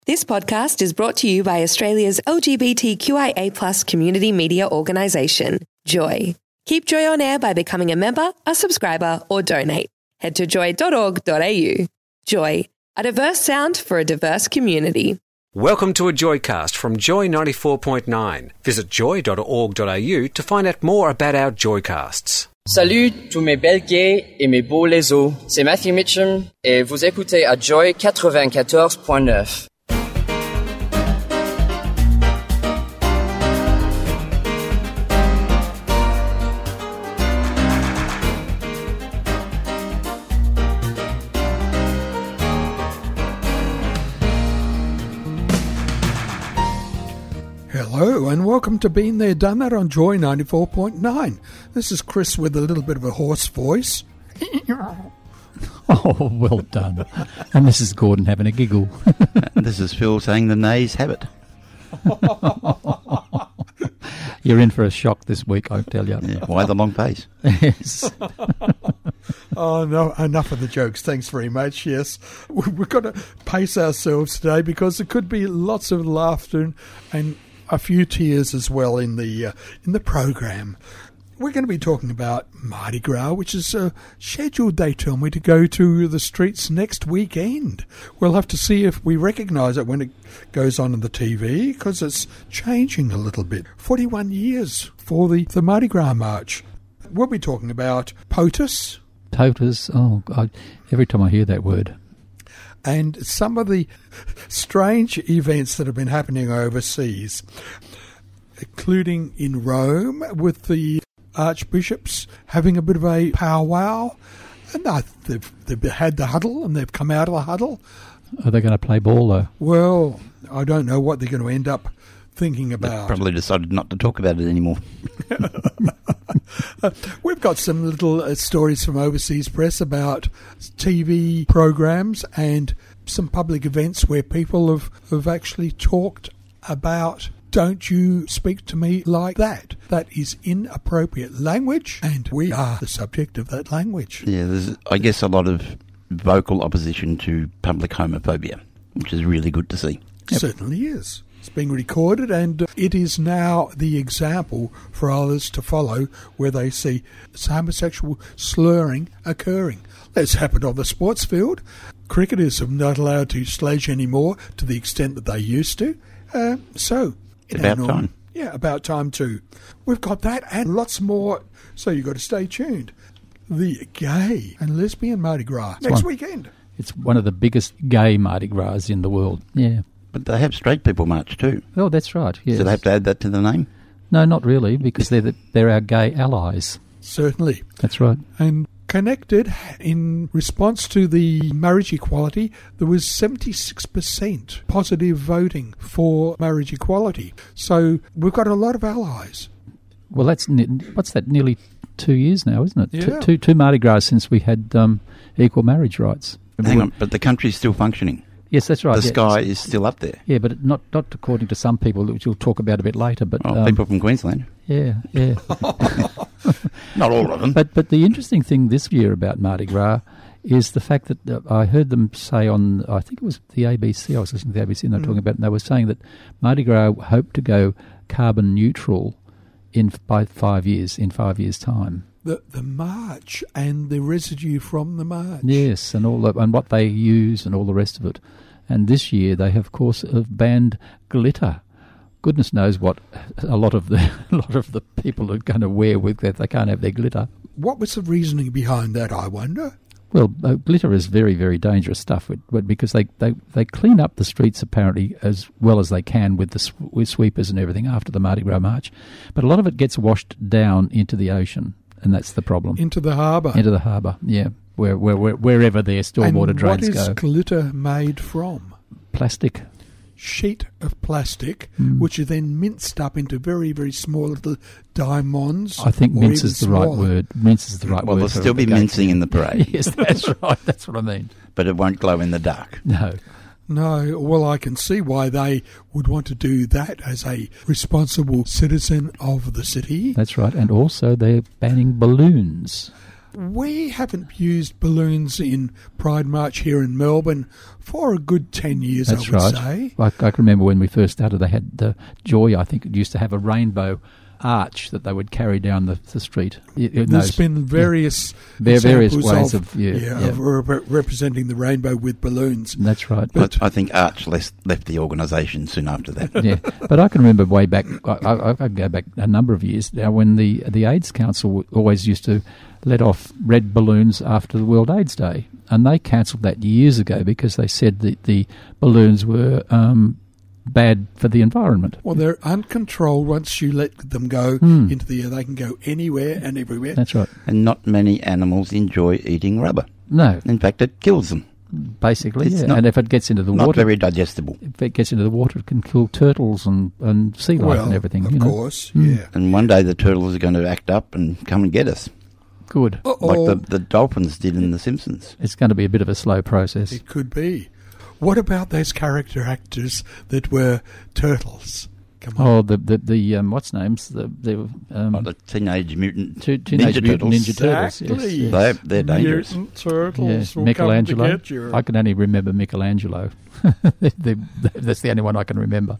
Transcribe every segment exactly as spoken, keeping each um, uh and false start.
This podcast is brought to you by Australia's L G B T Q I A plus community media organisation, Joy. Keep Joy on air by becoming a member, a subscriber or donate. Head to joy dot org dot a u. Joy, a diverse sound for a diverse community. Welcome to a Joycast from Joy ninety-four point nine. Visit joy dot org dot a u to find out more about our Joycasts. Salut tous mes belles gays et mes beaux lézos. C'est Matthew Mitchum et vous écoutez à Joy quatre-vingt-quatorze point neuf. Hello and welcome to Been There Done That on Joy ninety-four point nine. This is Chris with a little bit of a hoarse voice. Oh, well done. And this is Gordon having a giggle. This is Phil saying the nays have it. You're in for a shock this week, I tell you. Yeah, why the long face? Yes. Oh, no, enough of the jokes. Thanks very much. Yes, we've got to pace ourselves today because there could be lots of laughter and a few tears as well in the uh, in the program. We're going to be talking about Mardi Gras, which is uh, scheduled, they tell me, to go to the streets next weekend. We'll have to see if we recognise it when it goes on in the T V, because it's changing a little bit. forty-one years for the, the Mardi Gras March. We'll be talking about POTUS. POTUS, oh, God, every time I hear that word. And some of the strange events that have been happening overseas, including in Rome with the archbishops having a bit of a powwow. And they've, they've had the huddle and they've come out of the huddle. Are they going to play ball, though? Well, I don't know what they're going to end up thinking about. They've probably decided not to talk about it anymore. uh, we've got some little uh, stories from overseas press about T V programs and some public events where people have, have actually talked about, don't you speak to me like that. That is inappropriate language, and we are the subject of that language. Yeah, there's, I guess, a lot of vocal opposition to public homophobia, which is really good to see. Yep. Certainly is. It's being recorded, and it is now the example for others to follow where they see homosexual slurring occurring. That's happened on the sports field. Cricketers are not allowed to sledge anymore to the extent that they used to. Uh, so, about norm, time. Yeah, about time too. We've got that and lots more, so you've got to stay tuned. The gay and lesbian Mardi Gras It's next one, weekend. It's one of the biggest gay Mardi Gras in the world, yeah. But they have straight people march too. Oh, that's right, yes. So they have to add that to the name? No, not really, because they're the, they're our gay allies. Certainly. That's right. And connected, in response to the marriage equality, there was seventy-six percent positive voting for marriage equality. So we've got a lot of allies. Well, that's ne- what's that, nearly two years now, isn't it? Yeah. Two, two, two Mardi Gras since we had um, equal marriage rights. Hang on, but the country's still functioning. Yes, that's right. The yeah. sky is still up there. Yeah, but not not according to some people, which we'll talk about a bit later. But Oh, um, people from Queensland. Yeah, yeah. Not all of them. But but the interesting thing this year about Mardi Gras is the fact that uh, I heard them say on, I think it was the A B C, I was listening to the A B C and they were mm. talking about it, and they were saying that Mardi Gras hoped to go carbon neutral in by five years, in five years' time. The the march and the residue from the march. Yes, and all the, and what they use and all the rest of it. And this year they have, of course, have banned glitter. Goodness knows what a lot of the a lot of the people are going to wear with that. They can't have their glitter. What was the reasoning behind that, I wonder? Well, uh, glitter is very, very dangerous stuff with, with, because they, they, they clean up the streets apparently as well as they can with the sw- with sweepers and everything after the Mardi Gras March. But a lot of it gets washed down into the ocean, and that's the problem. Into the harbour? Into the harbour, yeah, where, where, where, wherever their stormwater drains go. And what is glitter made from? Plastic. Sheet of plastic, mm. which are then minced up into very, very small little diamonds. I think mince is the smaller. right word. Mince is the right well, word. Well, there'll still be mincing in the parade. Yes, that's right. That's what I mean. But it won't glow in the dark. No. No, well, I can see why they would want to do that as a responsible citizen of the city. That's right. And also they're banning balloons. We haven't used balloons in Pride March here in Melbourne for a good ten years, That's I would right. say. I, I can remember when we first started, they had the Joy, I think, it used to have a rainbow arch that they would carry down the, the street. It, it There's knows, been various yeah, various examples ways of, of, yeah, yeah, yeah. of re- representing the rainbow with balloons. That's right. But- I, I think Arch left, left the organisation soon after that. Yeah, but I can remember way back, I, I, I could go back a number of years now, when the, the AIDS Council always used to let off red balloons after the World AIDS Day. And they cancelled that years ago because they said that the balloons were um, bad for the environment. Well, they're uncontrolled. Once you let them go Mm. into the air, they can go anywhere and everywhere. That's right. And not many animals enjoy eating rubber. No, In fact, it kills them. basically, It's yeah. not- And if it gets into the Not water, very digestible. if it gets into the water, it can kill turtles and, and sea life well, and everything. of you know? course, Mm. yeah. And one day the turtles are going to act up and come and get us, Good. Uh-oh. like the, the dolphins did in The Simpsons. It's going to be a bit of a slow process. It could be. What about those character actors that were turtles? Come on. Oh, the the, the um, what's names? The the um, Like the Teenage Mutant two, Teenage Ninja Mutant Turtles. Ninja Turtles. Exactly. Yes, yes. They're, they're dangerous. Mutant turtles Yes, will Michelangelo. come to get you. I can only remember Michelangelo. They- they- that's the only one I can remember.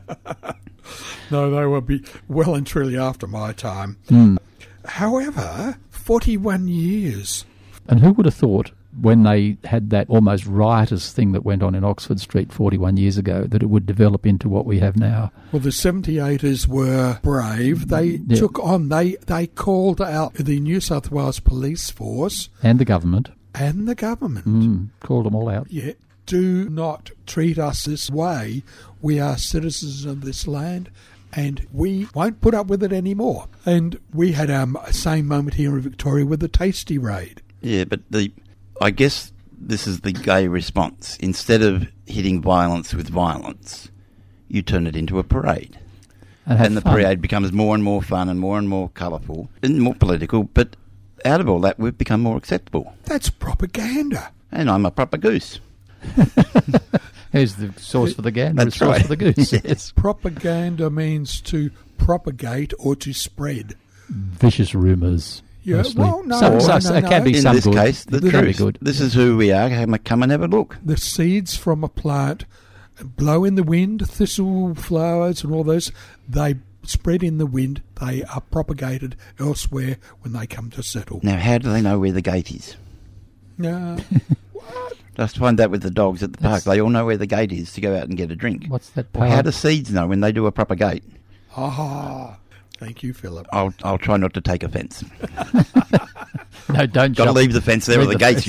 No, they will be well and truly after my time. Mm. However, forty-one years. And who would have thought, when they had that almost riotous thing that went on in Oxford Street forty-one years ago, that it would develop into what we have now? Well, the seventy-eighters were brave. They Yeah. took on, they, they called out the New South Wales Police Force And the government and the government. mm, called them all out. Yeah, do not treat us this way. We are citizens of this land and we won't put up with it anymore. And we had our same moment here in Victoria with the Tasty Raid. Yeah, but the I guess this is the gay response. Instead of hitting violence with violence, you turn it into a parade. And, have And the fun. parade becomes more and more fun and more and more colourful and more political. But out of all that, we've become more acceptable. That's propaganda. And I'm a proper goose. Here's the source for the gander, the That's source right. for the goose. Yes. Propaganda means to propagate or to spread. Vicious rumours. Yeah, mostly. well, no, some, no, some, no, it can no. be In some this good. case, the It can be truth. good. This is who we are. Come come and have a look. The seeds from a plant blow in the wind, thistle flowers and all those, they spread in the wind. They are propagated elsewhere when they come to settle. Now, how do they know where the gate is? No. Just find that with the dogs at the park. That's- They all know where the gate is to go out and get a drink. What's that Well, part? how do seeds know when they do a proper gate? Ah, thank you, Philip. I'll I'll try not to take offence. No, don't Got to jump. leave the fence there, or Leave the the gate's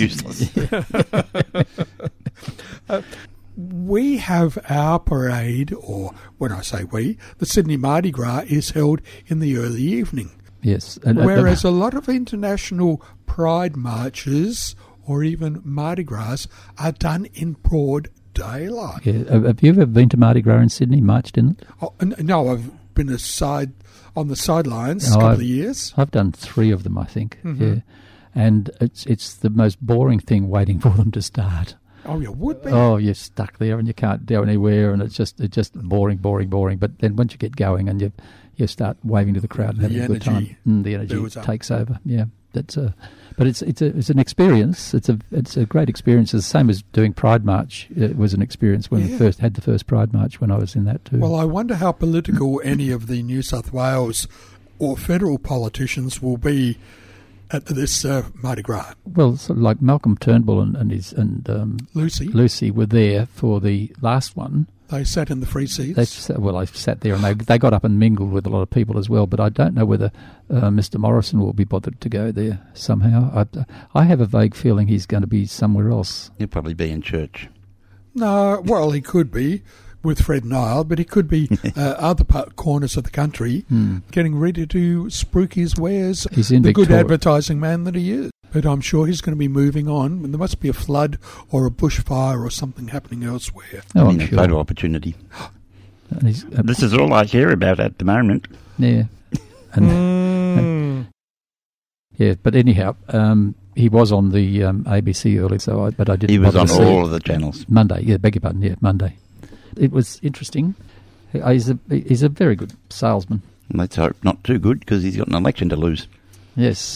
fence. useless. We have our parade, or when I say we, the Sydney Mardi Gras is held in the early evening. Yes. And, and- Whereas a lot of international pride marches or even Mardi Gras are done in broad daylight. yeah, have you ever been to Mardi Gras in Sydney, marched in it? Oh, n- no, I've been aside on the sidelines a Oh, couple I've- of years. I've done three of them, I think. Mhm. Yeah, and it's it's the most boring thing waiting for them to start. Oh, you would be. Oh, you're stuck there and you can't go anywhere, and it's just it's just boring, boring, boring. But then once you get going and you you start waving to the crowd and The having a good time, energy mm, the energy builds up. takes over. Yeah, that's a. But it's it's a it's an experience. It's a it's a great experience. It's the same as doing Pride March. It was an experience when we Yeah. first had the first Pride March when I was in that too. Well, I wonder how political any of the New South Wales or federal politicians will be at this uh, Mardi Gras. Well, sort of like Malcolm Turnbull and, and his and um, Lucy, Lucy were there for the last one. they sat in the free seats. They sat, well, I sat there and they they got up and mingled with a lot of people as well. But I don't know whether uh, Mister Morrison will be bothered to go there somehow. I, I have a vague feeling he's going to be somewhere else. He'll probably be in church. No, well, he could be with Fred Nile, but he could be uh, other part, corners of the country Hmm. getting ready to spruik his wares, He's in the good Victoria. advertising man that he is. But I'm sure he's going to be moving on, and there must be a flood or a bushfire or something happening elsewhere. Oh, I I'm mean, a sure. photo opportunity. And he's, uh, This is all I hear about at the moment. yeah, and Mm. yeah. But anyhow, um, he was on the um, A B C earlier, so I, but I didn't. He was bother on to see all it. of the channels. Monday. Yeah, beg your pardon. Yeah, Monday. It was interesting. He's a he's a very good salesman. Let's hope not too good, because he's got an election to lose. Yes.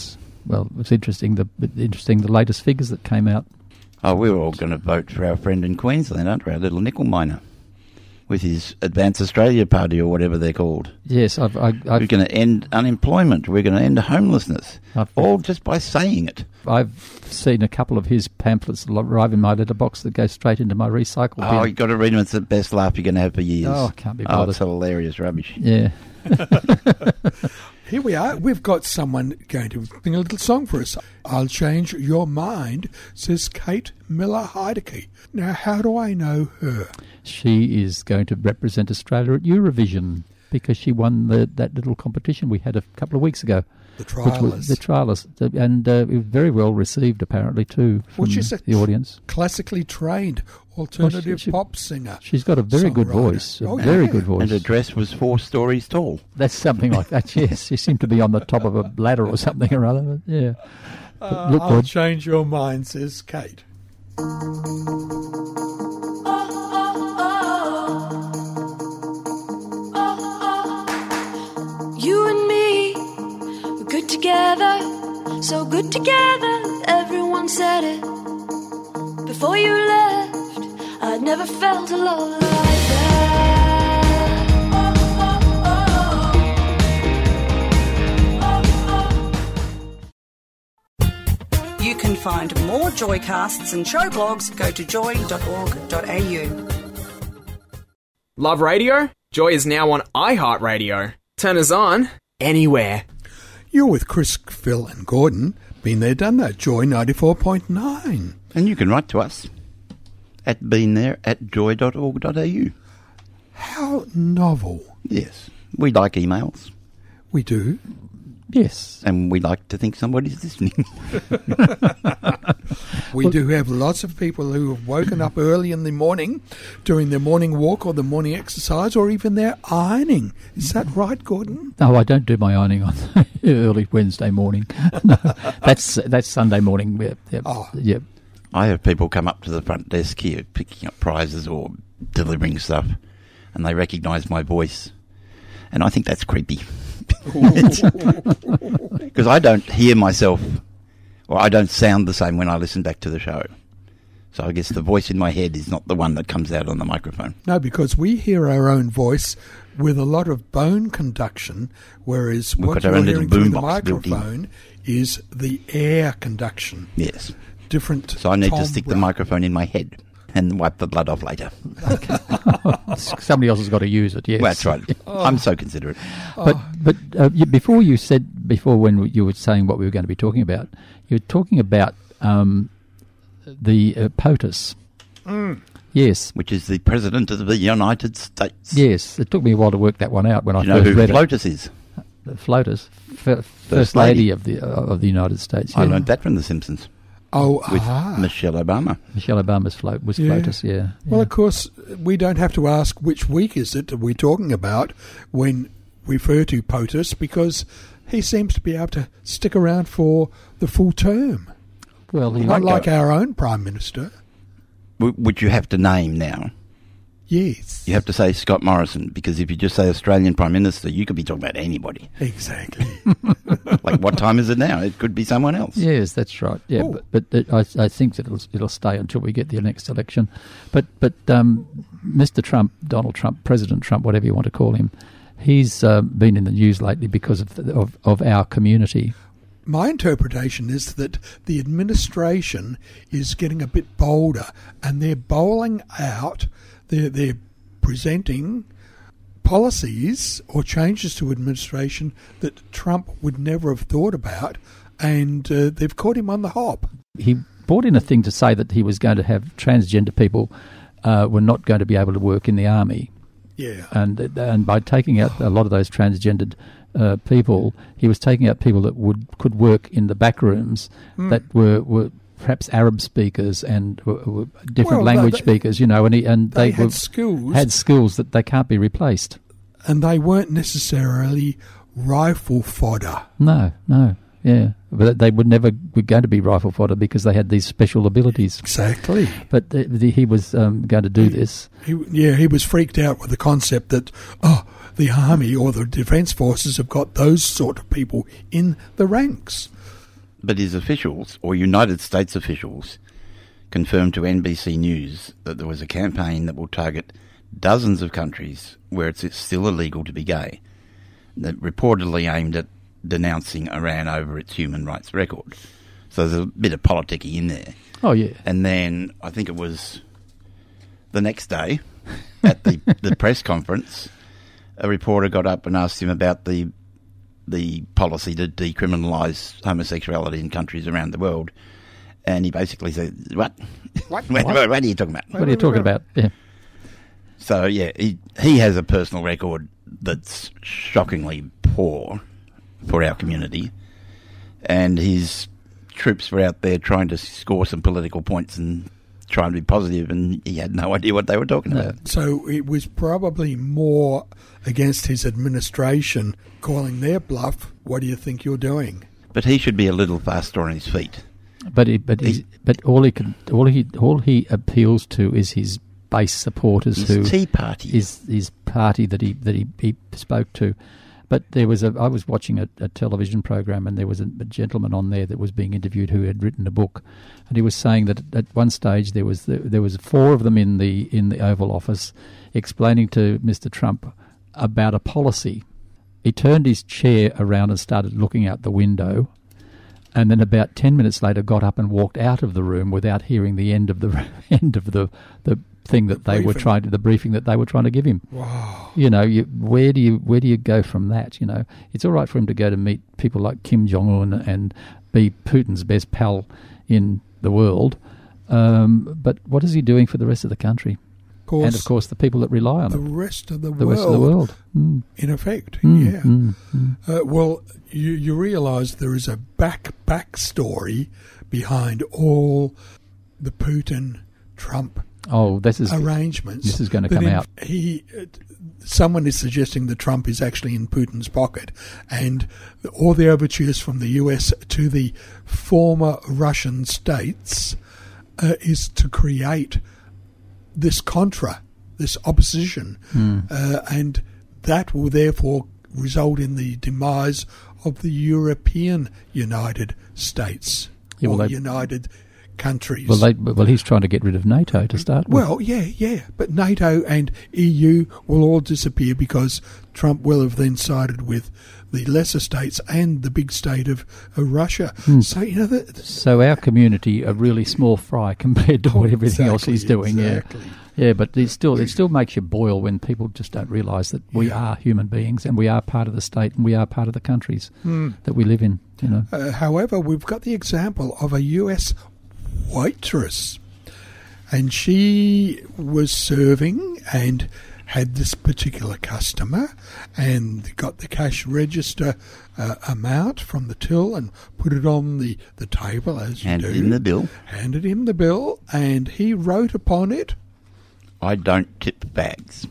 well, it was interesting. The interesting the latest figures that came out. Oh, we're all going to vote for our friend in Queensland, aren't we? Our little nickel miner with his Advance Australia Party or whatever they're called. Yes, I've. I, I've we're going to end unemployment. We're going to end homelessness. I've, all just by saying it. I've seen a couple of his pamphlets arrive in my letterbox that go straight into my recycle bin. Oh, you've got to read them. It's the best laugh you're going to have for years. Oh, I can't be bothered. Oh, it's hilarious rubbish. Yeah. Here we are. We've got someone going to sing a little song for us. I'll change your mind, says Kate Miller-Heidke. Now, how do I know her? She is going to represent Australia at Eurovision because she won the, that little competition we had a couple of weeks ago. The Trialers. The Trialers. And uh, it was very well received, apparently, too, from well, she's a the audience. Classically trained alternative well, she, she, pop singer. She's got a very good voice. A oh, very yeah. good voice. And her dress was four stories tall. That's something like that, yes. She seemed to be on the top of a ladder or something or other. But yeah. Uh, Look I'll good. change your mind, says Kate. You and me, we're good together, so good together, everyone said it. Before you left, I'd never felt a love like that. Oh, oh, oh. You can find more Joycasts and show blogs. Go to joy dot org dot a u. Love radio? Joy is now on iHeartRadio. Turn us on anywhere. You're with Chris, Phil and Gordon. Been there, done that. Joy ninety-four point nine. And you can write to us at been there at joy dot org dot a u. How novel. Yes. We like emails. We do. Yes. And we like to think somebody's listening. We do have lots of people who have woken up early in the morning doing their morning walk or the morning exercise or even their ironing. Is that right, Gordon? No, I don't do my ironing on early Wednesday morning. No, that's that's Sunday morning. Yeah, yeah, Oh. yeah. I have people come up to the front desk here picking up prizes or delivering stuff, and they recognise my voice. And I think that's creepy. Because I don't hear myself, or I don't sound the same when I listen back to the show. So I guess the voice in my head is not the one that comes out on the microphone. No, because we hear our own voice with a lot of bone conduction, whereas We've what got our you're own little hearing through boom the box built in. microphone is the air conduction. Yes. Different. So I need to timbre. stick the microphone in my head and wipe the blood off later. Somebody else has got to use it, yes. Well, that's right. I'm so considerate. But but uh, you, before you said, before when you were saying what we were going to be talking about, you were talking about um, the uh, POTUS. Mm. Yes. Which is the President of the United States. Yes. It took me a while to work that one out when Do I you know first who read FLOTUS is? it. The FLOTUS. F- First, First Lady, Lady. of the uh, of the United States. I yeah. learned that from The Simpsons Oh, with ah. Michelle Obama. Michelle Obama's float was Yeah. FLOTUS, yeah. Well, yeah. of course, we don't have to ask which week is it that we're talking about when we refer to POTUS because he seems to be able to stick around for the full term. Well, he Not might like go. our own Prime Minister. W- Which you have to name now. Yes. You have to say Scott Morrison, because if you just say Australian Prime Minister, you could be talking about anybody. Exactly. Like, what time is it now? It could be someone else. Yes, that's right. Yeah, Oh. but, but uh, I, I think that it'll, it'll stay until we get the next election. But but um, Mister Trump, Donald Trump, President Trump, whatever you want to call him, he's uh, been in the news lately because of, the, of of our community. My interpretation is that the administration is getting a bit bolder and they're bowling out, they're, they're presenting policies or changes to administration that Trump would never have thought about, and uh, they've caught him on the hop. He brought in a thing to say that he was going to have transgender people uh, were not going to be able to work in the army. Yeah. And and by taking out a lot of those transgendered uh, people, he was taking out people that would could work in the back rooms Mm. that were, were perhaps Arab speakers and were, were different Well, language they- speakers, you know, and he, and They, they, had were, skills, had skills that they can't be replaced. and they weren't necessarily rifle fodder. No, no, yeah, but they would never were going to be rifle fodder because they had these special abilities. Exactly. But the, the, he was um, going to do this. He, yeah, he was freaked out with the concept that, oh, the army or the defence forces have got those sort of people in the ranks. But his officials, or United States officials, confirmed to N B C News that there was a campaign that will target dozens of countries where it's still illegal to be gay, that reportedly aimed at denouncing Iran over its human rights record. So there's a bit of politicking in there. Oh, yeah. And then I think it was the next day at the, the press conference, a reporter got up and asked him about the the policy to decriminalise homosexuality in countries around the world. And he basically said, what? What? what? What? What are you talking about? What are you talking about? Yeah. So, yeah, he, he has a personal record that's shockingly poor for our community. And his troops were out there trying to score some political points and try and be positive, and he had no idea what they were talking No. about. So it was probably more against his administration calling their bluff. What do you think you're doing? But he should be a little faster on his feet. But he, but he, but all he can, all he, all he appeals to is his base supporters, His who Tea Party. is his party that he that he, he spoke to. But there was a, I was watching a, a television program, and there was a, a gentleman on there that was being interviewed who had written a book, and he was saying that at one stage there was the, there was four of them in the in the Oval Office, explaining to Mister Trump about a policy. He turned his chair around and started looking out the window, and then about ten minutes later got up and walked out of the room without hearing the end of the end of the the thing that The they were briefing. trying to, the briefing that they were trying to give him. Wow. You know, you, where do you where do you go from that? You know, it's all right for him to go to meet people like Kim Jong Un and be Putin's best pal in the world, um, but what is he doing for the rest of the country? Of course, And of course, the people that rely on the him, rest of the, the world, rest of the world. Mm. in effect, Mm, yeah. mm, mm. Uh, well, you, you realise there is a back back story behind all the Putin-Trump Oh, this is arrangements. this is going to that come in- out. He, uh, someone is suggesting that Trump is actually in Putin's pocket, and all the overtures from the U S to the former Russian states uh, is to create this contra, this opposition, Hmm. uh, and that will therefore result in the demise of the European United States Yeah, well, or they- United countries. Well, they, well, he's trying to get rid of NATO to start with. Well, yeah, yeah. But NATO and E U will all disappear because Trump will have then sided with the lesser states and the big state of, of Russia. Hmm. So, you know, the, the, So our community, a really small fry compared to what everything else exactly, he's doing. exactly. Yeah, yeah. But it still, it still makes you boil when people just don't realise that we Yeah. are human beings and we are part of the state and we are part of the countries that we live in. You know. Uh, however, we've got the example of a U S waitress, and she was serving and had this particular customer and got the cash register uh, amount from the till and put it on the, the table, as you Handed do. him the bill. Handed him the bill, and he wrote upon it, I don't tip bags.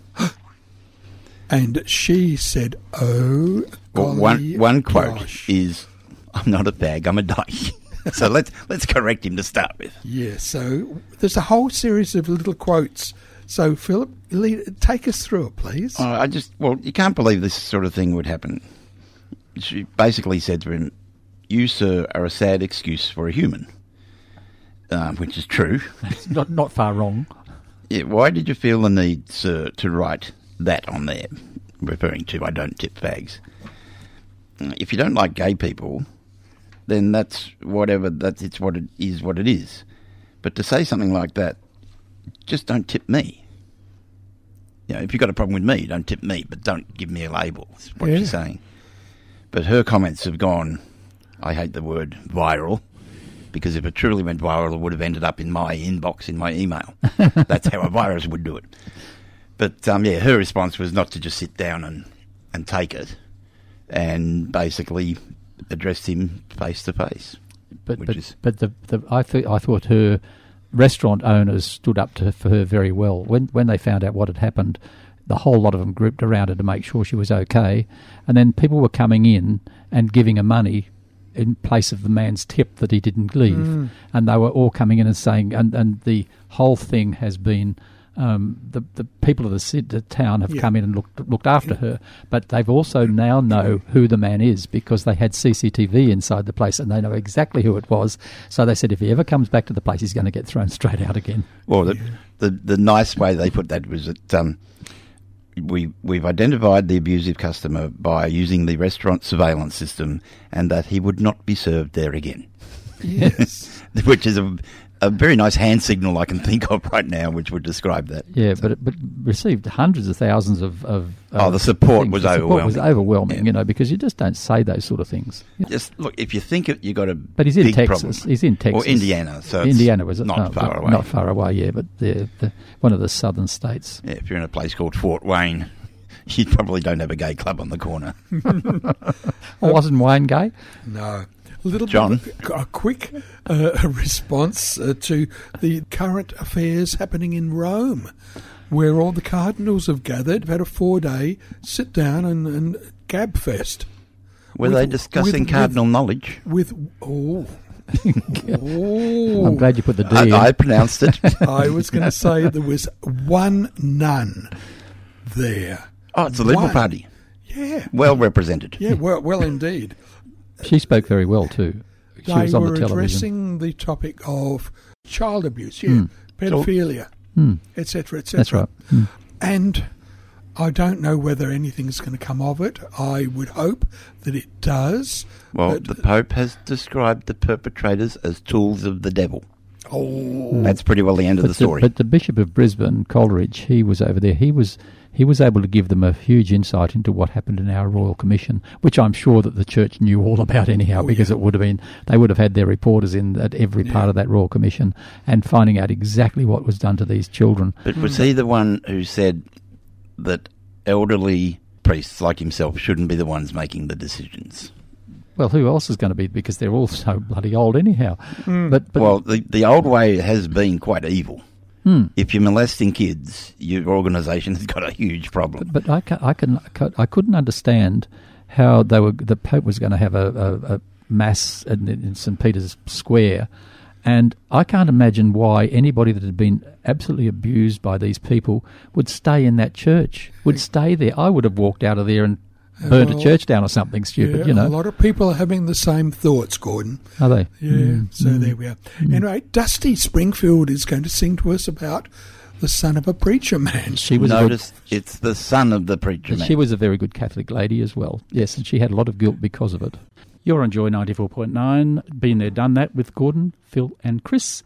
and she said, oh, Well, golly one one quote gosh. is, "I'm not a bag, I'm a dyke." So let's let's correct him to start with. Yeah, so there's a whole series of little quotes. So, Philip, lead, take us through it, please. Uh, I just well, you can't believe this sort of thing would happen. She basically said to him, "You, sir, are a sad excuse for a human," um, which is true. It's not not far wrong. Yeah, why did you feel the need, sir, to write that on there, referring to "I don't tip fags"? Uh, If you don't like gay people, then that's whatever. That's it's what it is. What it is. But to say something like that, just don't tip me. You know, if you've got a problem with me, don't tip me, but don't give me a label. Is what Yeah. she's saying. But her comments have gone, I hate the word viral, because if it truly went viral, it would have ended up in my inbox, in my email. That's how a virus would do it. But, um, yeah, her response was not to just sit down and, and take it, and basically addressed him face to face. But Which but, is- but the, the I th- I thought her restaurant owners stood up to for her very well when when they found out what had happened. The whole lot of them grouped around her to make sure she was okay, and then people were coming in and giving her money in place of the man's tip that he didn't leave, and they were all coming in and saying, and and the whole thing has been Um, the the people of the, city, the town have yeah. come in and looked looked after yeah. her, but they've also now know who the man is because they had C C T V inside the place and they know exactly who it was. So they said if he ever comes back to the place, he's going to get thrown straight out again. Well, the yeah. the, the nice way they put that was that um, we we've identified the abusive customer by using the restaurant surveillance system, and that he would not be served there again. Yes, which is a. A very nice hand signal I can think of right now, which would describe that. Yeah, but it, but received hundreds of thousands of. of oh, the support things. was the overwhelming. Support was overwhelming, yeah. you know, because you just don't say those sort of things. Just look, if you think it, you got a. But he's in big Texas. problem. He's in Texas or Indiana. So Indiana was not no, far not, away. Not far away, yeah, but the, the one of the southern states. Yeah, if you're in a place called Fort Wayne, you probably don't have a gay club on the corner. Wasn't Wayne gay? No. A little John. bit, a quick uh, response uh, to the current affairs happening in Rome, where all the cardinals have gathered, have had a four-day sit-down and, and gab fest. Were with, they discussing with, cardinal with, knowledge? With oh, oh. I'm glad you put the D I, in. I pronounced it. I was going to say there was one nun there. Oh, it's the Liberal one. Party. Yeah. Well represented. Yeah, well, well indeed. She spoke very well too. She they was on were the television. addressing the topic of child abuse, yeah, Mm. pedophilia, Mm. et cetera, et cetera. That's right. Mm. And I don't know whether anything's going to come of it. I would hope that it does. Well, the Pope has described the perpetrators as tools of the devil. Oh, that's pretty well the end but of the story. The, but the Bishop of Brisbane, Coleridge, he was over there. He was he was able to give them a huge insight into what happened in our Royal Commission, which I'm sure that the Church knew all about anyhow, oh, because yeah. it would have been they would have had their reporters in at every yeah. part of that Royal Commission and finding out exactly what was done to these children. But was he the one who said that elderly priests like himself shouldn't be the ones making the decisions? Well, who else is going to be? Because they're all so bloody old anyhow. Mm. But, but well, the the old way has been quite evil. Mm. If you're molesting kids, your organisation has got a huge problem. But, but I, can, I can I couldn't understand how they were. The Pope was going to have a, a, a mass in, in Saint Peter's Square, and I can't imagine why anybody that had been absolutely abused by these people would stay in that church. Would stay there. I would have walked out of there and burned well, a church down or something stupid, yeah, you know. A lot of people are having the same thoughts, Gordon. Are they? Yeah, mm, so mm, there we are. Mm. Anyway, Dusty Springfield is going to sing to us about the son of a preacher man. She was Notice a, it's the son of the preacher man. She was a very good Catholic lady as well, yes, and she had a lot of guilt because of it. You're on Joy ninety-four point nine, been there, done that with Gordon, Phil and Chris.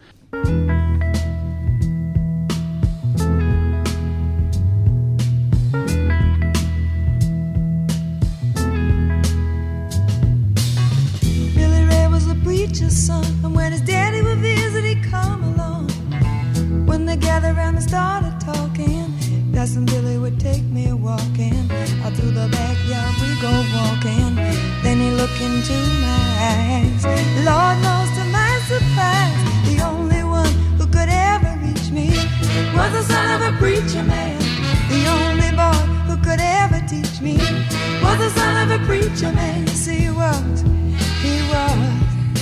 Preacher's son, and when his daddy would visit, he'd come along. When they gathered around and started talking, Cousin Billy would take me walking. Out through the backyard we go walking. Then he looked into my eyes. Lord knows to my surprise, the only one who could ever reach me was the son of a preacher man. The only boy who could ever teach me was the son of a preacher man. Yes, he was, he was.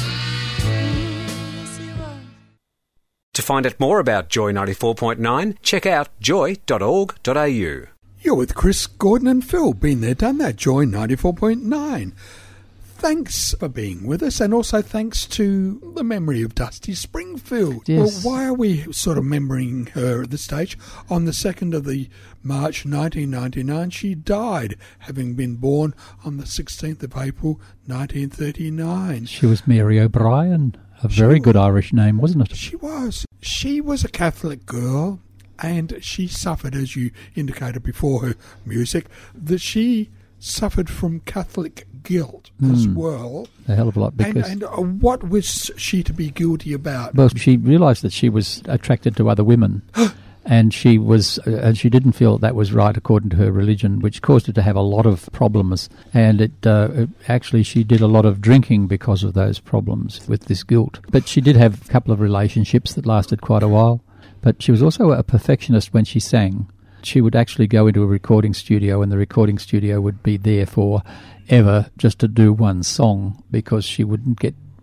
To find out more about Joy ninety-four point nine, check out joy dot org dot a u. You're with Chris, Gordon and Phil. Been there, done that. Joy ninety-four point nine. Thanks for being with us, and also thanks to the memory of Dusty Springfield. Yes. Well, why are we sort of remembering her at this stage? On the second of the March nineteen ninety-nine, she died, having been born on the sixteenth of April nineteen thirty-nine. She was Mary O'Brien. A very she good was, Irish name, wasn't it? She was. She was a Catholic girl, and she suffered, as you indicated before her music, that she suffered from Catholic guilt mm. as well. A hell of a lot. Because and and uh, what was she to be guilty about? Well, she realised that she was attracted to other women. And she was, uh, and she didn't feel that was right according to her religion, which caused her to have a lot of problems. And it, uh, it actually, she did a lot of drinking because of those problems with this guilt. But she did have a couple of relationships that lasted quite a while. But she was also a perfectionist when she sang. She would actually go into a recording studio, and the recording studio would be there for ever just to do one song, because she wouldn't get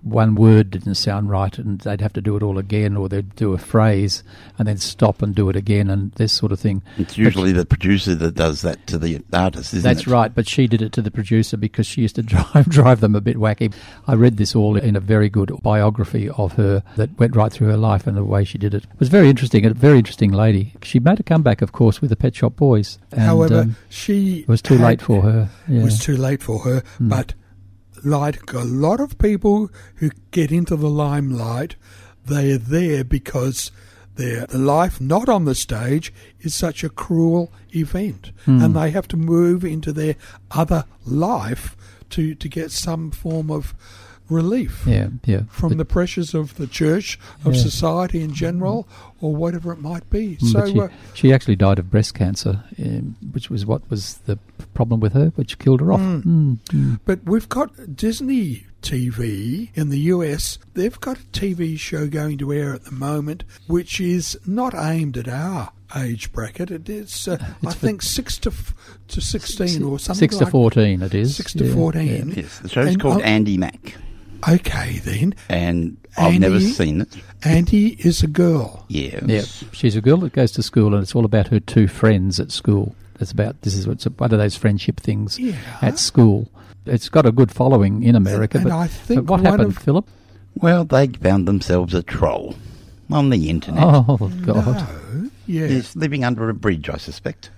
one word didn't sound right and they'd have to do it all again, or they'd do a phrase and then stop and do it again and this sort of thing. It's usually but the producer that does that to the artist, isn't that's it? That's right, but she did it to the producer because she used to drive drive them a bit wacky. I read this all in a very good biography of her that went right through her life and the way she did it. It was very interesting, a very interesting lady. She made a comeback, of course, with the Pet Shop Boys. And, However, um, she... It was too had, late for her. Yeah. It was too late for her, mm. but like a lot of people who get into the limelight, they're there because their life not on the stage is such a cruel event, mm. and they have to move into their other life to, to get some form of relief yeah, yeah. from but, the pressures of the church, of yeah. society in general, or whatever it might be. Mm, so she, uh, she actually died of breast cancer, um, which was what was the problem with her, which killed her off. Mm. Mm, mm. But we've got Disney T V in the U S. They've got a T V show going to air at the moment, which is not aimed at our age bracket. It is, uh, I think, six to f- to sixteen six, or something. Six like to fourteen, it is. Six to yeah, fourteen. Yeah. Yes, the show's and called I'll, Andy Mack. Okay, then. And I've Andy, never seen it. Andy is a girl. Yes. Yeah, she's a girl that goes to school, and it's all about her two friends at school. It's about this is what's one of those friendship things yeah. at school. It's got a good following in America. And, but, and I think but what one happened, of, Philip? Well, they found themselves a troll on the internet. Oh God! No. Yeah. Yes, living under a bridge, I suspect.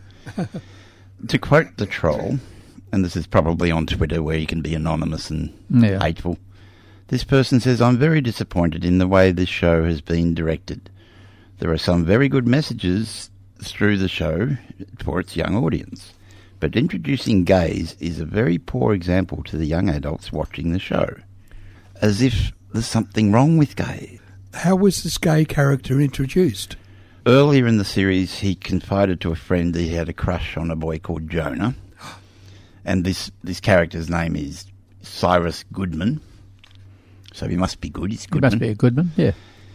To quote the troll, and this is probably on Twitter where you can be anonymous and yeah. hateful. This person says, "I'm very disappointed in the way this show has been directed. There are some very good messages through the show for its young audience, but introducing gays is a very poor example to the young adults watching the show. As if there's something wrong with gays." How was this gay character introduced? Earlier in the series, he confided to a friend that he had a crush on a boy called Jonah, and this, this character's name is Cyrus Goodman. So he must be good. He's Goodman. He must be a Goodman, yeah.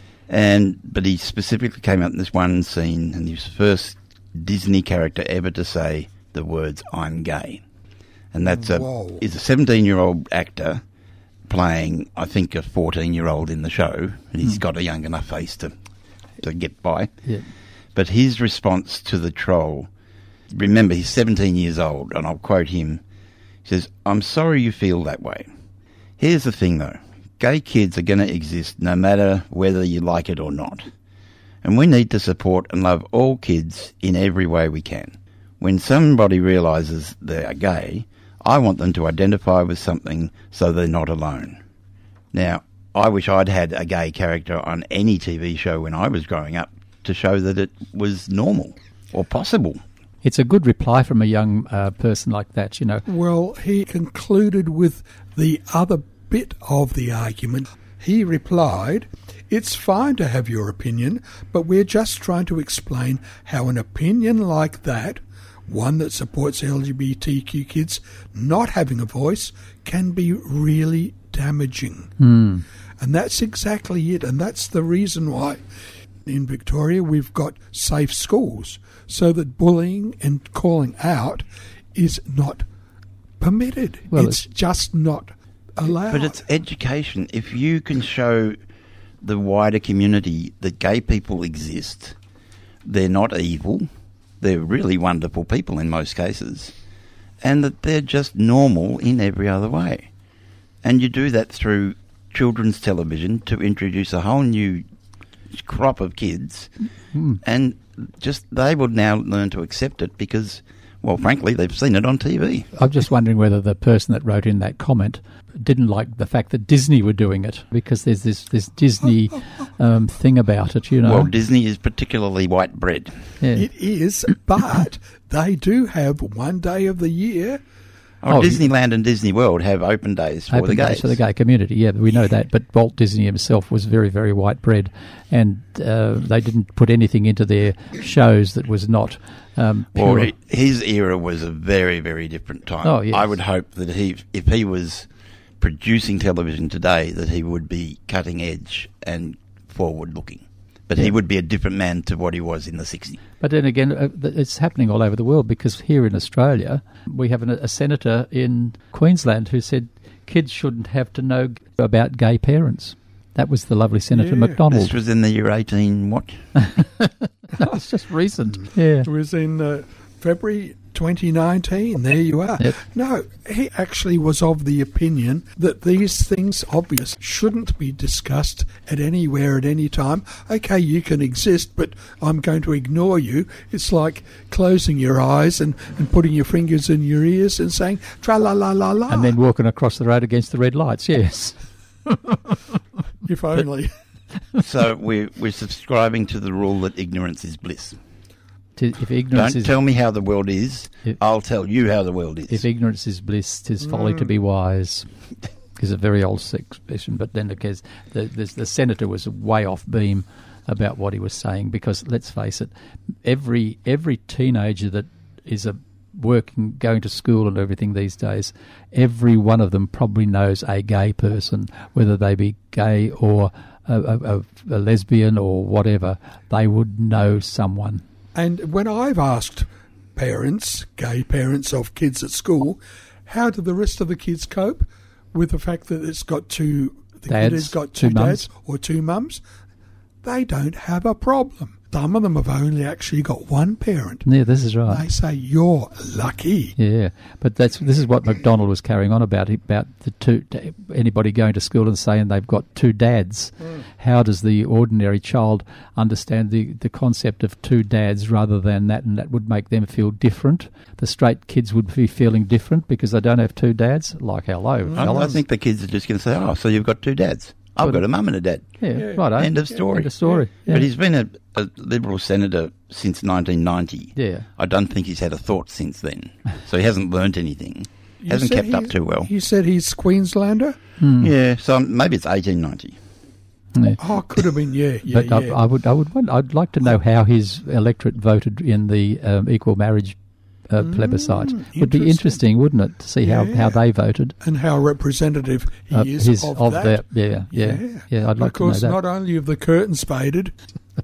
And but he specifically came out in this one scene, and he was the first Disney character ever to say the words "I'm gay," and that's a Whoa. is a seventeen-year-old actor playing, I think, a fourteen-year-old in the show, and he's mm. got a young enough face to to get by. Yeah. But his response to the troll, remember, he's seventeen years old, and I'll quote him. He says, "I'm sorry you feel that way. Here's the thing, though. Gay kids are going to exist no matter whether you like it or not. And we need to support and love all kids in every way we can. When somebody realises they are gay, I want them to identify with something so they're not alone." Now, I wish I'd had a gay character on any T V show when I was growing up to show that it was normal or possible. It's a good reply from a young uh, person like that, you know. Well, he concluded with the other bit of the argument. He replied, "It's fine to have your opinion, but we're just trying to explain how an opinion like that, one that supports L G B T Q kids not having a voice, can be really damaging." Mm. And that's exactly it. And that's the reason why in Victoria we've got safe schools, so that bullying and calling out is not permitted. Well, it's, it's just not allowed. But it's education. If you can show the wider community that gay people exist, they're not evil, they're really wonderful people in most cases, and that they're just normal in every other way. And you do that through children's television to introduce a whole new crop of kids, mm. and just they will now learn to accept it because, well, frankly, they've seen it on T V. I'm just wondering whether the person that wrote in that comment didn't like the fact that Disney were doing it, because there's this, this Disney um, thing about it, you know. Well, Disney is particularly white bread. Yeah. It is, but they do have one day of the year. Oh, Oh, Disneyland and Disney World have open days for Open the gays. days for the gay community, yeah, we know that. But Walt Disney himself was very, very white bread, and uh, they didn't put anything into their shows that was not um, pure. Well, he, his era was a very, very different time. Oh, yes. I would hope that he, if he was producing television today, that he would be cutting edge and forward looking. But Yeah. he would be a different man to what he was in the sixties. But then again, uh, th- it's happening all over the world, because here in Australia, we have an, a senator in Queensland who said kids shouldn't have to know g- about gay parents. That was the lovely Senator Yeah. McDonald. This was in the year eighteen what? No, it's just recent. Yeah. It was in uh, February twenty nineteen. There you are. Yep. No, he actually was of the opinion that these things, obvious, shouldn't be discussed at anywhere at any time. Okay, you can exist, but I'm going to ignore you. It's like closing your eyes and, and putting your fingers in your ears and saying, tra-la-la-la-la. And then walking across the road against the red lights, yes. If only. So we're, we're subscribing to the rule that ignorance is bliss. To, if ignorance Don't is tell me how the world is. If- I'll tell you how the world is. if ignorance is bliss, 'tis folly to be wise. Is a very old expression, but then the, the, the, the senator was way off beam about what he was saying, because let's face it, every every teenager that is a working, going to school and everything these days, every one of them probably knows a gay person, whether they be gay or a, a, a, a lesbian or whatever. They would know someone. And when I've asked parents, gay parents of kids at school, how do the rest of the kids cope with the fact that it's got two, the Dads, kid has got two, two dads mums. or two mums? They don't have a problem. Some of them have only actually got one parent. Yeah, this is right. They say, you're lucky. Yeah, but that's this is what McDonald was carrying on about, about the two, anybody going to school and saying they've got two dads. Mm. How does the ordinary child understand the, the concept of two dads rather than that, and that would make them feel different? The straight kids would be feeling different because they don't have two dads. Like, hello, I, I fellas. think the kids are just going to say, oh, so you've got two dads. I've got a mum and a dad. Yeah, Yeah. right. End of story. End of story. Yeah. But he's been a, a Liberal senator since nineteen ninety. Yeah. I don't think he's had a thought since then. So he hasn't learnt anything. You Hasn't said kept he- up too well. You said he's Queenslander? Hmm. Yeah, so maybe it's eighteen ninety. Yeah. Oh, could have been, yeah, yeah, But I, yeah. I would, I would, want- I'd like to know how his electorate voted in the um, equal marriage uh, plebiscite. Would be interesting. interesting, wouldn't it, to see how, Yeah. how they voted? And how representative he Uh, is his, of, of that. the, yeah, yeah, yeah, Yeah. I'd like Of course, to know that. not only of the curtains faded,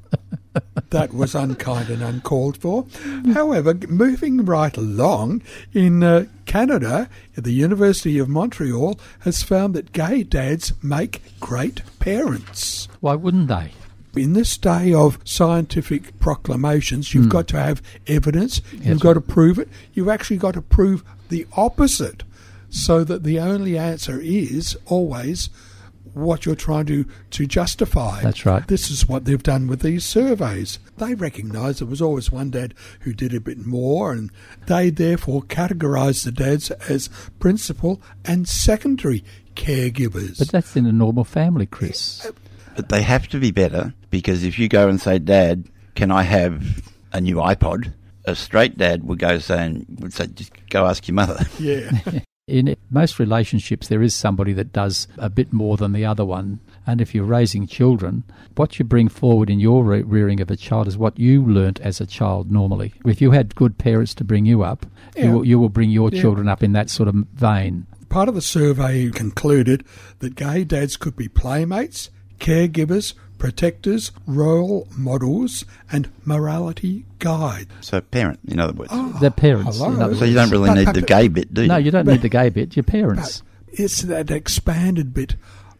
that was unkind and uncalled for. However, g- moving right along, in uh, Canada, the University of Montreal has found that gay dads make great parents. Why wouldn't they? In this day of scientific proclamations, you've got to have evidence, you've Yes. got to prove it, you've actually got to prove the opposite, so that the only answer is always what you're trying to, to justify. That's right. This is what they've done with these surveys. They recognise there was always one dad who did a bit more, and they therefore categorise the dads as principal and secondary caregivers. But that's in a normal family, Chris. But they have to be better, because if you go and say, Dad, can I have a new iPod? A straight dad would go saying, would say, just go ask your mother. yeah. In most relationships, there is somebody that does a bit more than the other one. And if you're raising children, what you bring forward in your re- rearing of a child is what you learnt as a child normally. If you had good parents to bring you up, Yeah. you, will, you will bring your Yeah. children up in that sort of vein. Part of the survey concluded that gay dads could be playmates, caregivers, protectors, role models, and morality guides. So parent, in other words. Their parents. hello. in other so you words. don't really But- need but- the gay bit, do you? No, you don't But- need the gay bit. Your parents. But it's that expanded bit,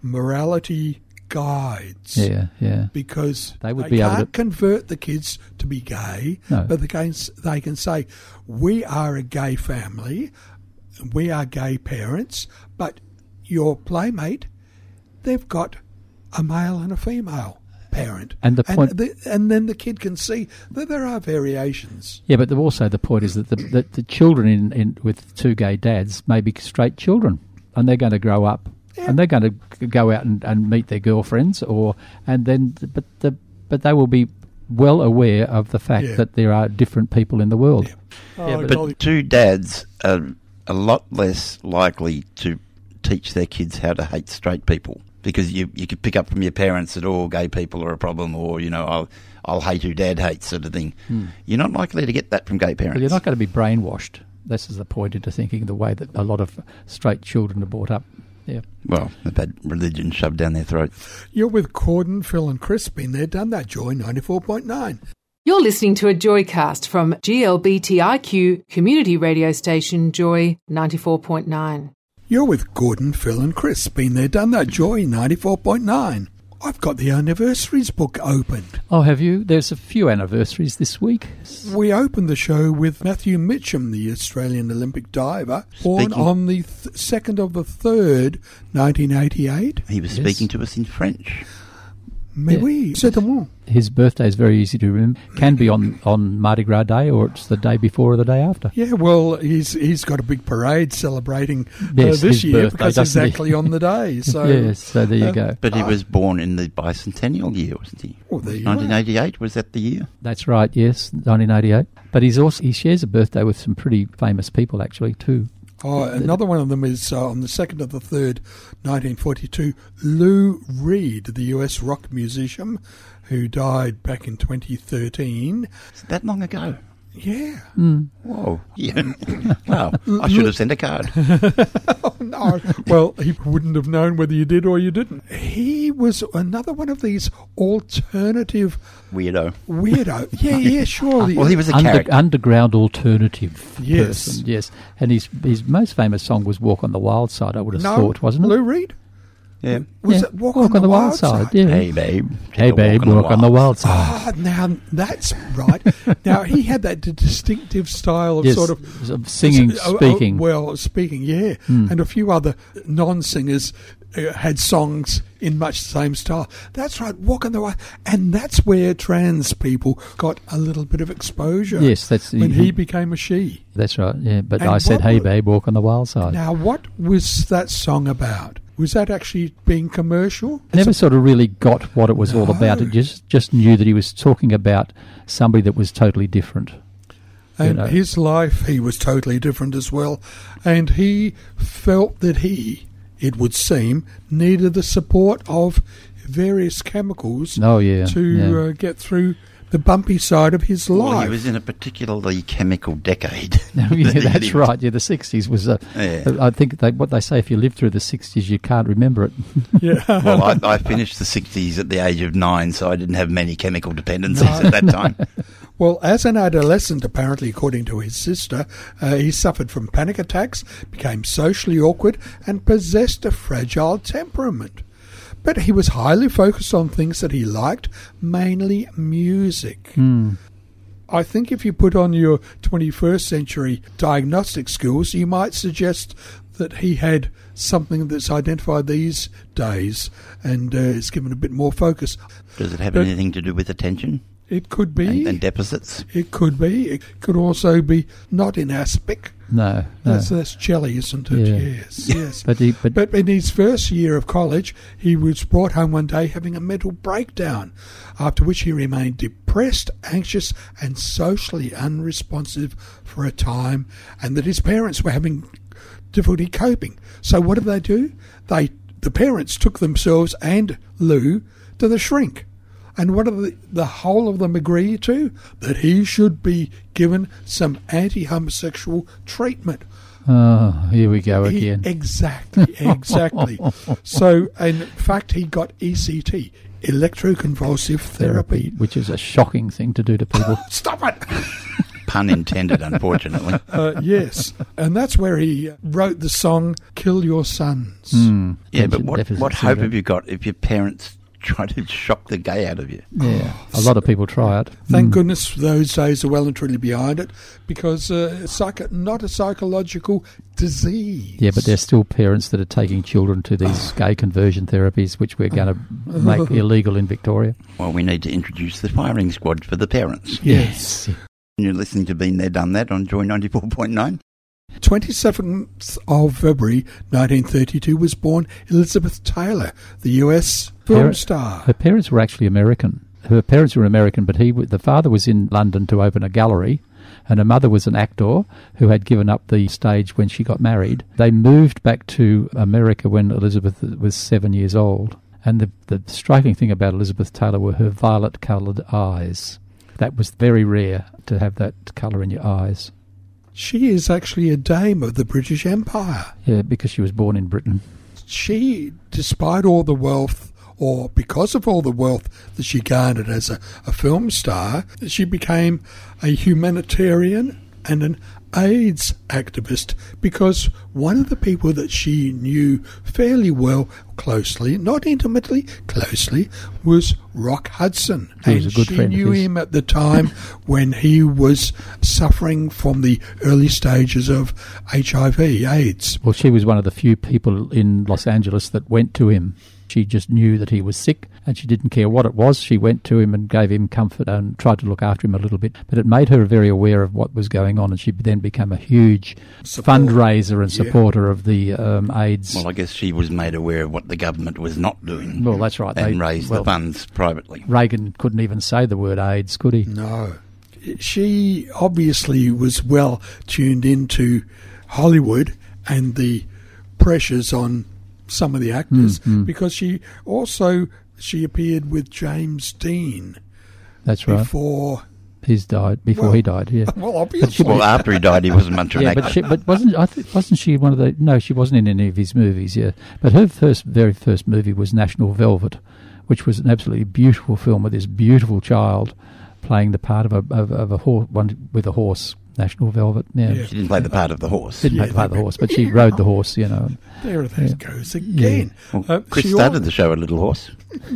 morality guides. Yeah, yeah. Because They would they be able can't to- convert the kids to be gay, No. but they can, they can say, we are a gay family, we are gay parents, but your playmate, they've got a male and a female parent. And the point- the, and then the kid can see that there are variations. Yeah, but the, also the point is that the, that the children in, in with two gay dads may be straight children, and they're going to grow up, and they're going to go out and, and meet their girlfriends, or and then but the but they will be well aware of the fact Yeah. that there are different people in the world. Yeah. Yeah, Oh, but- golly. But two dads are a lot less likely to teach their kids how to hate straight people, because you you could pick up from your parents that all gay people are a problem, or, you know, I'll, I'll hate who dad hates, sort of thing. You're not likely to get that from gay parents. Well, you're not going to be brainwashed. This is the point into thinking the way that a lot of straight children are brought up. Yeah. Well, they've had religion shoved down their throats. You're with Corden, Phil and Chris, been there, done that. Joy ninety-four point nine. You're listening to a Joycast from G L B T I Q community radio station Joy ninety-four point nine. You're with Gordon, Phil and Chris. Been there, done that. Joy ninety-four point nine. I've got the anniversaries book opened. Oh, have you? There's a few anniversaries this week. We opened the show with Matthew Mitchum, the Australian Olympic diver, born Speaking- on the th- second of the third, nineteen eighty-eight. He was Yes. speaking to us in French. Mais Yeah. oui, certainement. His birthday is very easy to remember. Can be on, on Mardi Gras Day, or it's the day before or the day after. Yeah, well, he's he's got a big parade celebrating uh, Yes, this his year birthday, because doesn't he? exactly on the day. So yes, so there you uh, go. But he Ah. was born in the bicentennial year, wasn't he? Oh, there you nineteen are. eighty-eight, was that the year? That's right, yes, nineteen eighty-eight. But he's also he shares a birthday with some pretty famous people, actually, too. Oh, another one of them is uh, on the second of the third, nineteen forty-two. Lou Reed, the U S rock musician, who died back in twenty thirteen. Is it that long ago? Yeah. Whoa. Yeah. Wow. I should have sent a card. Oh, no. Well, he wouldn't have known whether you did or you didn't. He was another one of these alternative Weirdo. weirdo. Yeah, yeah, sure. Well, he was a Under, character. underground alternative Yes. person, yes. And his his most famous song was "Walk on the Wild Side." I would have no, thought, wasn't it? Lou Reed? Yeah. Was Yeah. it Walk, on, the Wild Side? Yeah. Hey, babe. take Hey, a babe, walk walk on the wild side. Ah, now that's right. Now he had that d- distinctive style of Yes, sort of of singing, oh, oh, speaking. well, speaking, yeah, and a few other non-singers uh, had songs in much the same style. That's right, Walk on the Wild, and that's where trans people got a little bit of exposure. Yes, that's when he- he became a she. That's right, yeah. But And I said, what "Hey, wa- babe, walk on the wild side." Now, what was that song about? Was that actually being commercial? Never sort of really got what it was all about. No. It just just knew that he was talking about somebody that was totally different. And you know. his life, he was totally different as well. And he felt that he, it would seem, needed the support of various chemicals Oh yeah, to yeah. uh, get through the bumpy side of his Well, life. he was in a particularly chemical decade. yeah, that he that's lived. right. Yeah, the sixties was. Uh, Yeah. I think they, what they say, if you live through the sixties, you can't remember it. yeah. Well, I, I finished the sixties at the age of nine, so I didn't have many chemical dependencies at that time. Well, as an adolescent, apparently, according to his sister, uh, he suffered from panic attacks, became socially awkward, and possessed a fragile temperament. But he was highly focused on things that he liked, mainly music. I think if you put on your twenty-first century diagnostic skills, you might suggest that he had something that's identified these days and uh, is given a bit more focus. Does it have But- anything to do with attention It could be. and, and deficits? It could be. It could also be not in aspic. No, no. That's, that's jelly, isn't it? Yeah. Yes, yes. But he, but, But in his first year of college, he was brought home one day having a mental breakdown, after which he remained depressed, anxious, and socially unresponsive for a time, and that his parents were having difficulty coping. So what did they do? They, the parents took themselves and Lou to the shrink. And what did the, the whole of them agree to? That he should be given some anti-homosexual treatment. oh, here we go He- again. exactly, exactly. So, in fact, he got E C T, electroconvulsive therapy. which is a shocking thing to do to people. Stop it! Pun intended, unfortunately. Uh, yes, and that's where he wrote the song "Kill Your Sons." Mm. Yeah, but Attention what, deficit what hope syndrome. have you got if your parents try to shock the gay out of you? Yeah, a lot of people try it. Thank Mm. goodness those days are well and truly behind it, because uh, it's like not a psychological disease. Yeah, but there's still parents that are taking children to these gay conversion therapies, which we're going to make illegal in Victoria. Well, we need to introduce the firing squad for the parents. Yes. You're listening to Been There, Done That on Joy ninety-four point nine. twenty-seventh of February nineteen thirty-two was born Elizabeth Taylor, the U S film Parent- star. Her parents were actually American. Her parents were American, but he, w- the father was in London to open a gallery, and her mother was an actor who had given up the stage when she got married. They moved back to America when Elizabeth was seven years old. And the, the striking thing about Elizabeth Taylor were her violet-coloured eyes. That was very rare to have that colour in your eyes. She is actually a dame of the British Empire. Yeah, because she was born in Britain. She, despite all the wealth, or because of all the wealth that she garnered as a, a film star, she became a humanitarian and an AIDS activist, because one of the people that she knew fairly well, closely, not intimately, closely, was Rock Hudson. He was and a good she friend of knew his. him at the time when he was suffering from the early stages of H I V, AIDS. Well, she was one of the few people in Los Angeles that went to him. She just knew that he was sick, and she didn't care what it was. She went to him and gave him comfort and tried to look after him a little bit. But it made her very aware of what was going on, and she then became a huge Support. fundraiser and Yeah. supporter of the um, AIDS. Well, I guess she was made aware of what the government was not doing. Well, that's right. And They- raised well, the funds privately. Reagan couldn't even say the word AIDS, could he? No. She obviously was well tuned into Hollywood and the pressures on some of the actors, Mm, mm. because she also she appeared with James Dean That's right. before. He's died before Well, he died. Yeah. Well, obviously. Well, after he died, he wasn't much of an Yeah, actor. but she, but wasn't I th- wasn't she one of the? No, she wasn't in any of his movies. Yeah, but her first, very first movie was National Velvet, which was an absolutely beautiful film with this beautiful child playing the part of a of, of a horse, one with a horse. National Velvet. Yeah, Yeah. She didn't play the part of the horse. didn't Yeah, play the part of the they- horse, but she rode the horse. You know. There that Yeah. goes again. Well, Uh, Chris she started al- the show a Little Horse.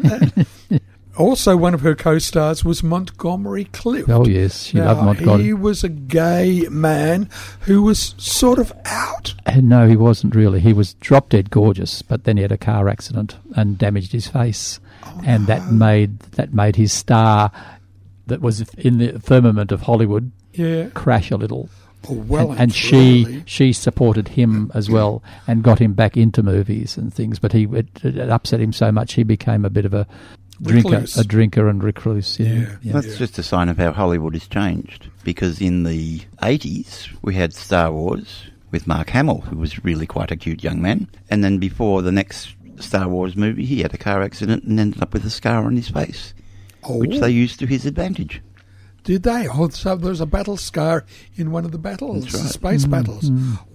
Also, one of her co-stars was Montgomery Clift. Oh yes, she Now, loved Montgomery. he was a gay man who was sort of out. And no, he wasn't really. He was drop dead gorgeous, but then he had a car accident and damaged his face, Oh, and that made that made his star, that was in the firmament of Hollywood, Yeah. crash a little. Oh, well, and, and she she supported him as well and got him back into movies and things. But he it, it upset him so much he became a bit of a drinker, Recluse. a drinker and recluse. Yeah, Yeah. yeah. That's just a sign of how Hollywood has changed. Because in the eighties, we had Star Wars with Mark Hamill, who was really quite a cute young man. And then before the next Star Wars movie, he had a car accident and ended up with a scar on his face, oh, which they used to his advantage. did they? Oh, so there was a battle scar in one of the battles, That's right. the space battles.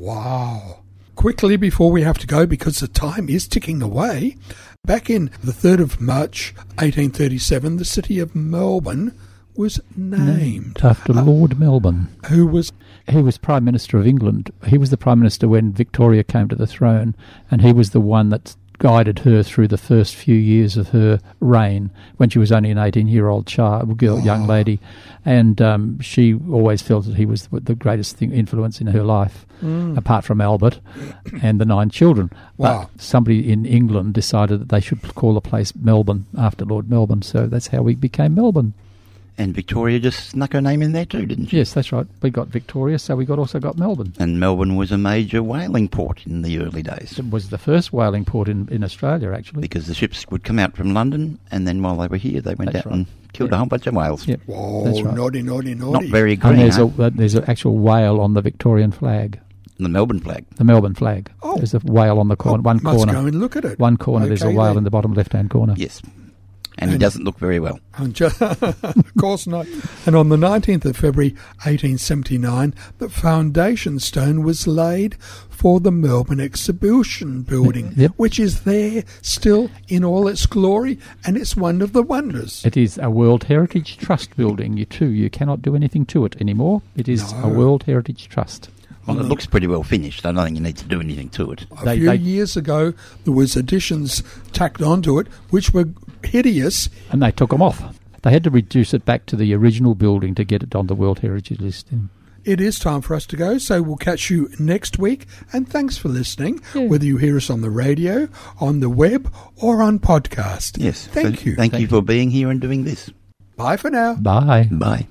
Wow. Quickly, before we have to go, because the time is ticking away, back in the third of March, eighteen thirty-seven, the city of Melbourne was named. After Lord Melbourne. Who was... He was Prime Minister of England. He was the Prime Minister when Victoria came to the throne, and he was the one that guided her through the first few years of her reign when she was only an eighteen-year-old child, girl, young lady, and um, she always felt that he was the, the greatest thing, influence in her life, apart from Albert and the nine children. Wow. But somebody in England decided that they should call the place Melbourne after Lord Melbourne, so that's how we became Melbourne. And Victoria just snuck her name in there too, didn't she? Yes, that's right. We got Victoria, so we got also got Melbourne. And Melbourne was a major whaling port in the early days. It was the first whaling port in, in Australia, actually. Because the ships would come out from London, and then while they were here, they went That's out right. and killed Yeah. a whole bunch of whales. Yep. Whoa, That's right. naughty, naughty, naughty. Not very green, And there's huh? a uh, there's an actual whale on the Victorian flag, The Melbourne flag. the Melbourne flag. Oh. There's a whale on the corner, Oh, one must corner, go and look at it. one corner. There's a Okay, whale then. in the bottom left-hand corner. Yes. And he And- doesn't look very well. And ju- of course not. And on the nineteenth of February eighteen seventy-nine, the foundation stone was laid for the Melbourne Exhibition Building, Yep. which is there still in all its glory, and it's one of the wonders. It is a World Heritage Trust building. You too, you cannot do anything to it anymore. It is No. a World Heritage Trust. Well, it looks pretty well finished. I don't think you need to do anything to it. A They- few they- years ago, there was additions tacked onto it, which were hideous. And they took them off. They had to reduce it back to the original building to get it on the World Heritage list. It is time for us to go, so we'll catch you next week. And thanks for listening, Yeah. whether you hear us on the radio, on the web, or on podcast. Yes. Thank So you. Thank, you for being here and doing this. Bye for now. Bye. Bye.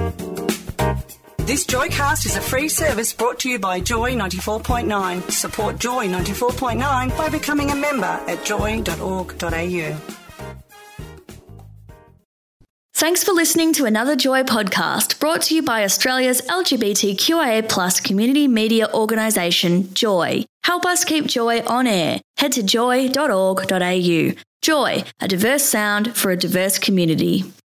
This Joycast is a free service brought to you by Joy ninety-four point nine. Support Joy ninety-four point nine by becoming a member at joy dot org dot a u. Thanks for listening to another Joy podcast brought to you by Australia's L G B T Q I A plus community media organisation, Joy. Help us keep Joy on air. Head to joy dot org dot a u. Joy, a diverse sound for a diverse community.